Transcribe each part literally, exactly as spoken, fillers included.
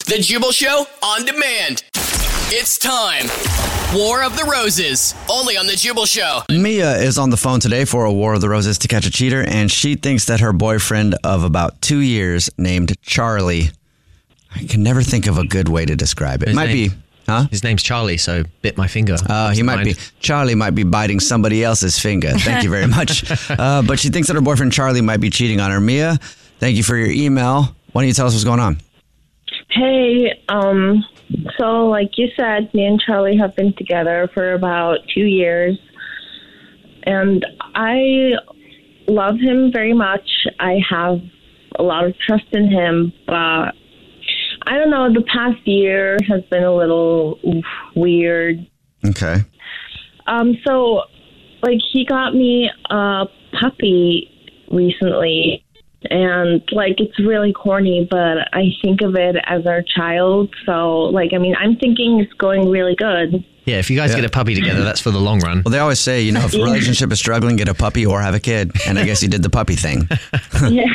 The Jubal Show on demand. It's time. War of the Roses, only on The Jubal Show. Mia is on the phone today for a War of the Roses to catch a cheater, and she thinks that her boyfriend of about two years named Charlie, I can never think of a good way to describe it. His might name, be, huh? His name's Charlie, so bit my finger. Uh, he might mind. be, Charlie might be biting somebody else's finger. Thank you very much. uh, but she thinks that her boyfriend Charlie might be cheating on her. Mia, thank you for your email. Why don't you tell us what's going on? Hey, um, so like you said, me and Charlie have been together for about two years, and I love him very much. I have a lot of trust in him, but I don't know, the past year has been a little weird. Okay. Um, so, like, he got me a puppy recently. And, like, it's really corny, but I think of it as our child. So, like, I mean, I'm thinking it's going really good. Yeah, if you guys Yeah. get a puppy together, that's for the long run. Well, they always say, you know, if a relationship is struggling, get a puppy or have a kid. And I guess he did the puppy thing. Yeah.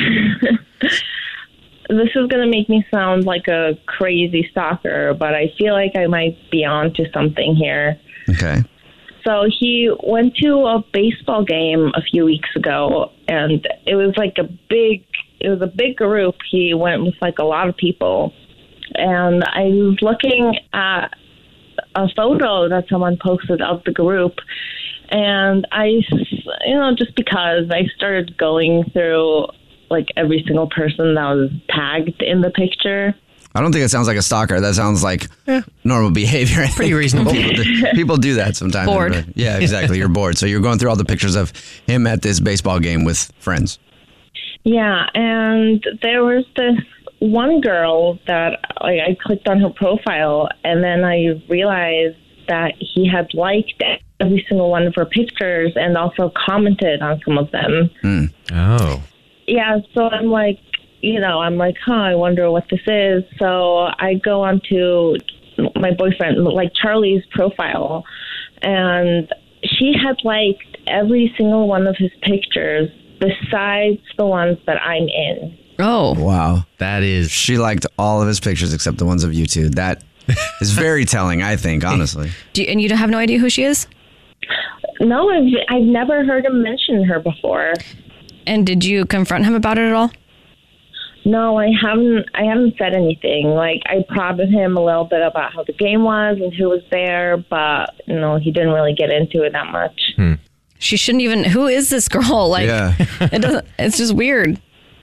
This is going to make me sound like a crazy stalker, but I feel like I might be onto something here. Okay. So he went to a baseball game a few weeks ago, and it was like a big, it was a big group. He went with like a lot of people, and I was looking at a photo that someone posted of the group, and I, you know, just because I started going through like every single person that was tagged in the picture. I don't think it sounds like a stalker. That sounds like Yeah. normal behavior. Pretty reasonable. people, do, people do that sometimes. Bored. Yeah, exactly. You're bored. So you're going through all the pictures of him at this baseball game with friends. Yeah, and there was this one girl that like, I clicked on her profile, and then I realized that he had liked every single one of her pictures and also commented on some of them. Mm. Oh. Yeah, so I'm like, you know, I'm like, huh, I wonder what this is. So I go onto my boyfriend, like Charlie's profile, and she had liked every single one of his pictures besides the ones that I'm in. Oh. Wow. That is... She liked all of his pictures except the ones of you two. That is very telling, I think, honestly. Do you, and you have no idea who she is? No, I've, I've never heard him mention her before. And did you confront him about it at all? No, I haven't. I haven't said anything. Like, I prodded him a little bit about how the game was and who was there, but you know, he didn't really get into it that much. Hmm. She shouldn't even. Who is this girl? Like, Yeah. it doesn't. It's just weird.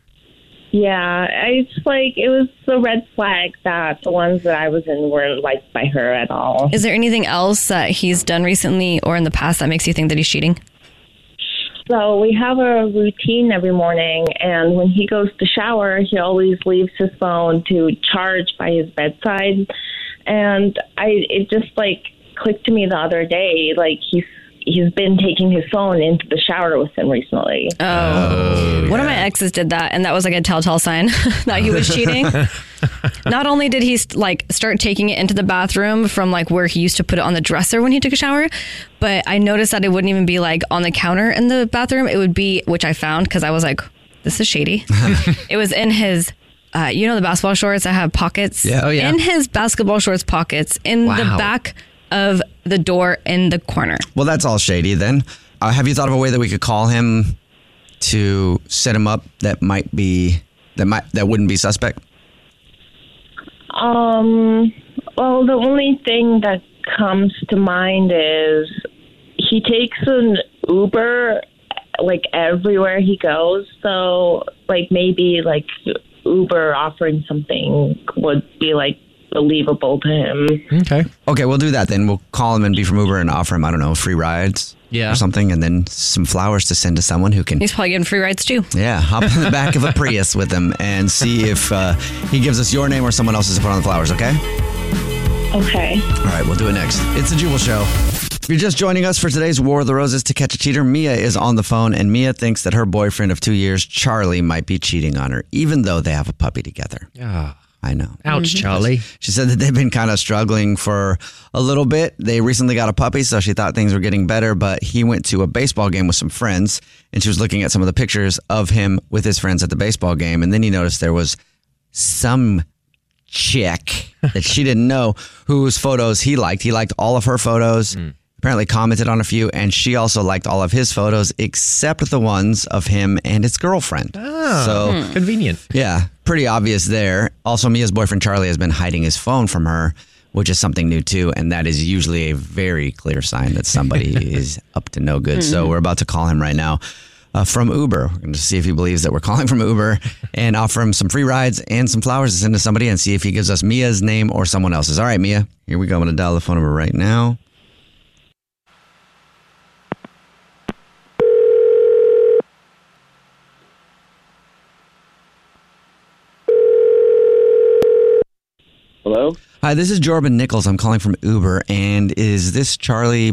Yeah, I just like it was a red flag that the ones that I was in weren't liked by her at all. Is there anything else that he's done recently or in the past that makes you think that he's cheating? So we have a routine every morning, and when he goes to shower, he always leaves his phone to charge by his bedside. And I, it just like clicked to me the other day, like he's he's been taking his phone into the shower with him recently. Oh, Oh, one of yeah. my exes did that, and that was like a telltale sign that he was cheating. Not only did he like start taking it into the bathroom from like where he used to put it on the dresser when he took a shower, but I noticed that it wouldn't even be like on the counter in the bathroom. It would be, which I found because I was like, this is shady. It was in his, uh, you know, the basketball shorts that have pockets. Yeah. Oh, yeah. In his basketball shorts pockets in the Wow. back of the door in the corner. Well, that's all shady then. Uh, have you thought of a way that we could call him to set him up that might be, that might, that wouldn't be suspect? Um, well, the only thing that comes to mind is he takes an Uber like everywhere he goes. So like maybe like Uber offering something would be like believable to him. Okay. Okay, we'll do that then. We'll call him and be from Uber and offer him, I don't know, free rides Yeah. or something, and then some flowers to send to someone who can, He's probably getting free rides too. yeah, hop in the back of a Prius with him and see if uh, he gives us your name or someone else's to put on the flowers, okay? Okay. All right, we'll do it next. It's the Jubal Show. If you're just joining us for today's War of the Roses to catch a cheater, Mia is on the phone, and Mia thinks that her boyfriend of two years, Charlie, might be cheating on her, even though they have a puppy together. Yeah. I know. Ouch, Charlie. She said that they've been kind of struggling for a little bit. They recently got a puppy, so she thought things were getting better, but he went to a baseball game with some friends, and she was looking at some of the pictures of him with his friends at the baseball game, and then he noticed there was some chick that she didn't know whose photos he liked. He liked all of her photos, mm. apparently commented on a few, and she also liked all of his photos except the ones of him and his girlfriend. Oh, so hmm. convenient. Yeah, pretty obvious there. Also, Mia's boyfriend Charlie has been hiding his phone from her, which is something new too, and that is usually a very clear sign that somebody is up to no good. Mm-hmm. So we're about to call him right now. Uh, from Uber. We're going to see if he believes that we're calling from Uber and offer him some free rides and some flowers to send to somebody and see if he gives us Mia's name or someone else's. All right, Mia, here we go. I'm going to dial the phone number right now. Hello? Hi, this is Jordan Nichols. I'm calling from Uber. And is this Charlie?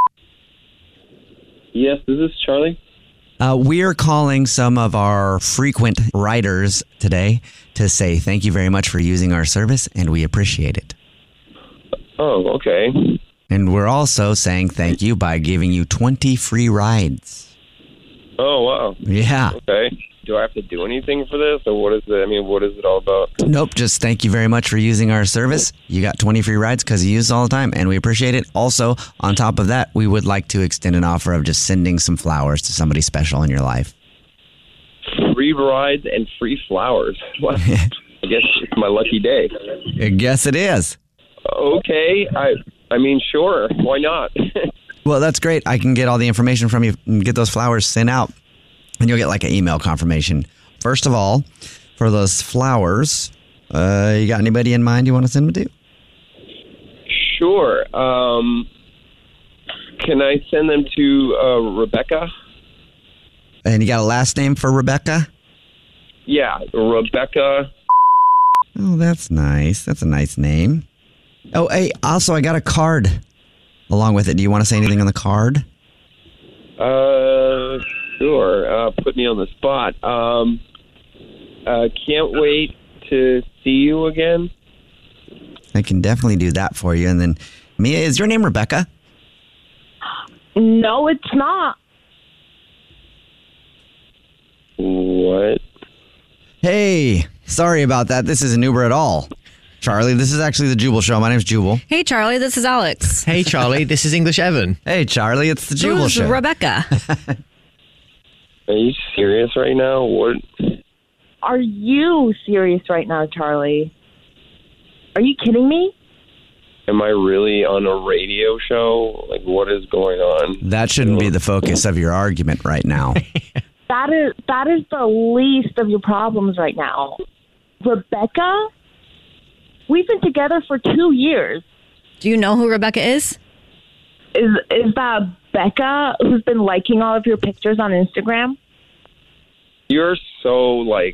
Yes, this is Charlie. Uh, we're calling some of our frequent riders today to say thank you very much for using our service, and we appreciate it. Oh, okay. And we're also saying thank you by giving you twenty free rides. Oh, wow. Yeah. Okay. Do I have to do anything for this, or what is it? I mean, what is it all about? Nope, just thank you very much for using our service. You got twenty free rides because you use it all the time, and we appreciate it. Also, on top of that, we would like to extend an offer of just sending some flowers to somebody special in your life. Free rides and free flowers. Well, I guess it's my lucky day. I guess it is. Okay. I, I mean, sure. Why not? Well, that's great. I can get all the information from you and get those flowers sent out. And you'll get like an email confirmation. First of all, for those flowers, uh, you got anybody in mind you want to send them to? Sure. Um, can I send them to uh, Rebecca? And you got a last name for Rebecca? Yeah, Rebecca. Oh, that's nice. That's a nice name. Oh, hey, also, I got a card along with it. Do you want to say anything on the card? Uh... Sure. Uh, put me on the spot. Um, uh, can't wait to see you again. I can definitely do that for you. And then, Mia, is your name Rebecca? No, it's not. What? Hey, sorry about that. This isn't Uber at all. Charlie, this is actually the Jubal Show. My name's Jubal. Hey, Charlie, this is Alex. Hey, Charlie, this is English Evan. Hey, Charlie, it's the Jubal Who's Show. Rebecca. Are you serious right now? What? Are you serious right now, Charlie? Are you kidding me? Am I really on a radio show? Like, what is going on? That shouldn't be the focus of your argument right now. That is that is the least of your problems right now. Rebecca? We've been together for two years. Do you know who Rebecca is? Is is that Becca who's been liking all of your pictures on Instagram? You're so, like...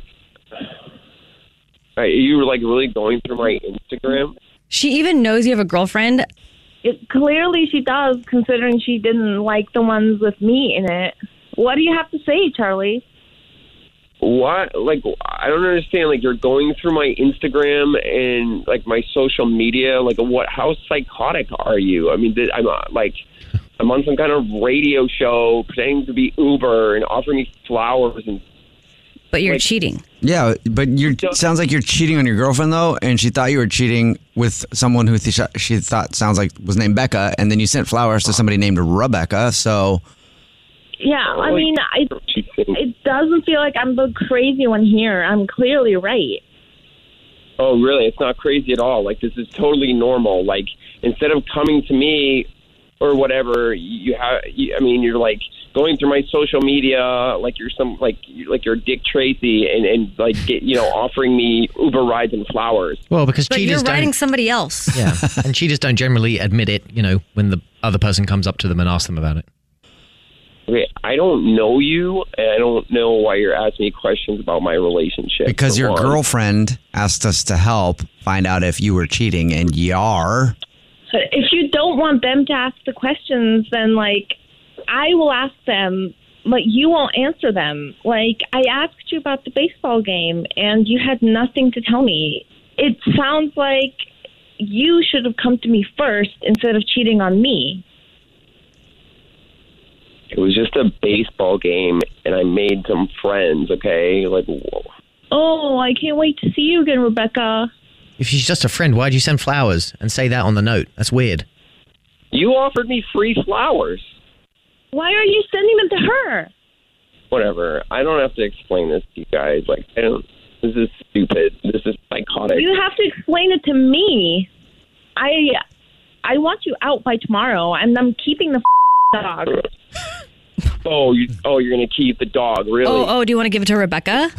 Are you, like, really going through my Instagram? She even knows you have a girlfriend. It, clearly she does, considering she didn't like the ones with me in it. What do you have to say, Charlie? What? Like, I don't understand. Like, you're going through my Instagram and, like, my social media. Like, what? How psychotic are you? I mean, did, I'm uh, like, I'm on some kind of radio show pretending to be Uber and offering me flowers and. But you're like, cheating. Yeah, but you sounds like you're cheating on your girlfriend though, and she thought you were cheating with someone who th- she thought sounds like was named Becca, and then you sent flowers to somebody named Rebecca. So. Yeah, I mean, I, it doesn't feel like I'm the crazy one here. I'm clearly right. Oh, really? It's not crazy at all. Like, this is totally normal. Like, instead of coming to me or whatever, you have. You, I mean, you're like going through my social media, like you're some, like, like you're Dick Tracy, and, and like, get, you know, offering me Uber rides and flowers. Well, because But cheaters you're writing don't. somebody else. Yeah, and cheaters don't generally admit it. You know, when the other person comes up to them and asks them about it. Okay, I don't know you, and I don't know why you're asking me questions about my relationship. Because for your one. girlfriend asked us to help find out if you were cheating, and you are. If you don't want them to ask the questions, then, like, I will ask them, but you won't answer them. Like, I asked you about the baseball game, and you had nothing to tell me. It sounds like you should have come to me first instead of cheating on me. It was just a baseball game, and I made some friends, okay? Like, whoa. Oh, I can't wait to see you again, Rebecca. If she's just a friend, why'd you send flowers and say that on the note? That's weird. You offered me free flowers. Why are you sending them to her? Whatever. I don't have to explain this to you guys. Like, I don't. This is stupid. This is psychotic. You have to explain it to me. I I want you out by tomorrow, and I'm keeping the dog. Oh, you, oh, you're going to keep the dog, really? Oh, oh, do you want to give it to Rebecca?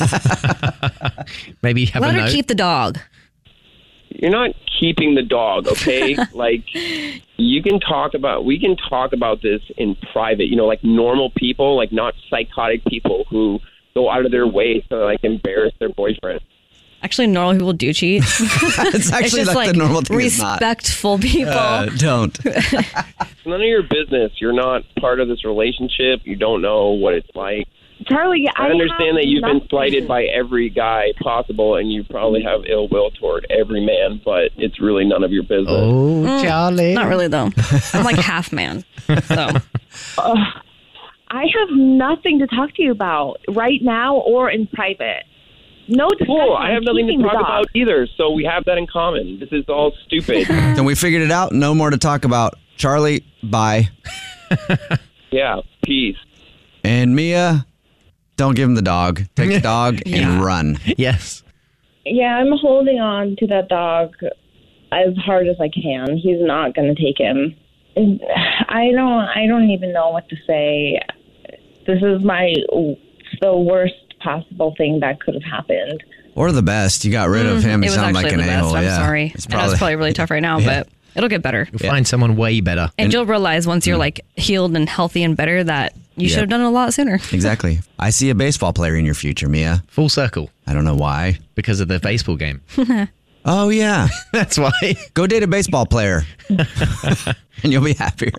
Maybe have Let a her note. keep the dog. You're not keeping the dog, okay? Like, you can talk about, we can talk about this in private, you know, like normal people, like not psychotic people who go out of their way to, like, embarrass their boyfriend. Actually, normal people do cheat. It's actually just like, like the normal thing is not. respectful people. Uh, don't. It's none of your business. You're not part of this relationship. You don't know what it's like. Charlie, I, I understand that you've been nothing. slighted by every guy possible, and you probably have ill will toward every man, but it's really none of your business. Oh, Charlie. Not really, though. I'm like half man. So Uh, I have nothing to talk to you about right now or in private. No discussion. Cool. I have I'm nothing to keeping the talk dog. about either, so we have that in common. This is all stupid. Then we figured it out. No more to talk about. Charlie, bye. Yeah, peace. And Mia, don't give him the dog. Take the dog Yeah. and run. Yes. Yeah, I'm holding on to that dog as hard as I can. He's not going to take him. I don't. I don't even know what to say. This is my the worst possible thing that could have happened. Or the best. You got rid of him. it He was sounded actually like an the best. a-hole. I'm Yeah. sorry. It's I know it's probably really tough right now, Yeah. but it'll get better. You'll find someone way better. And you'll realize once you're like healed and healthy and better that you should Yep. have done it a lot sooner. Exactly. I see a baseball player in your future, Mia. Full circle I don't know why. because of the baseball game. Oh, yeah. That's why. Go date a baseball player. And you'll be happier.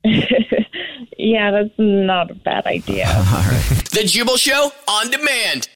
Yeah, that's not a bad idea. The Jubal Show on demand.